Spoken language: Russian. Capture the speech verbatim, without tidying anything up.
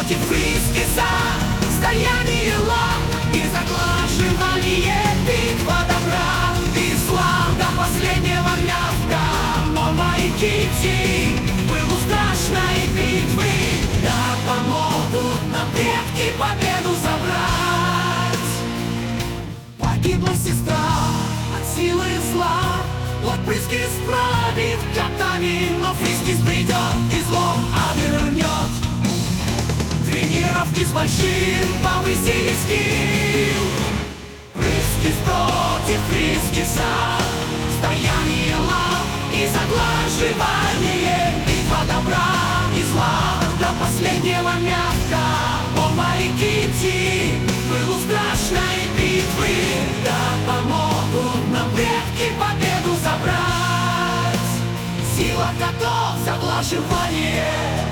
против Фрискиса, стояние лап и заглаживание, битва добра и зла до последнего мявка. Но мои Кити в пылу страшной битвы, да помогут нам предки победу забрать. Погибла сестра от силы зла, вот Фрискис правит котами, но Фрискис придет и злом обернет. Тренировки с большим повысили скилл. Фрискис против Фрискиса, стояние лап и заглаживание, битва добра и зла до последнего мягко. О, мои Кити, в пылу страшной битвы, да помогут нам предки победу забрать. Сила котов, заглаживание.